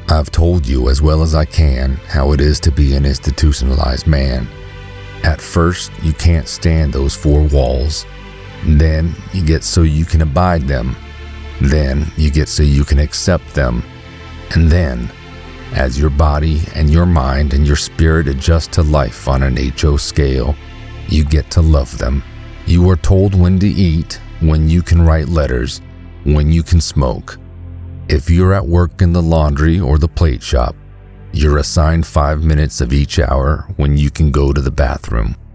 I've told you as well as I can how it is to be an institutionalized man. At first, you can't stand those four walls. Then you get so you can abide them. Then you get so you can accept them. And then, as your body and your mind and your spirit adjust to life on an HO scale, you get to love them. You are told when to eat, when you can write letters, when you can smoke. If you're at work in the laundry or the plate shop, you're assigned 5 minutes of each hour when you can go to the bathroom.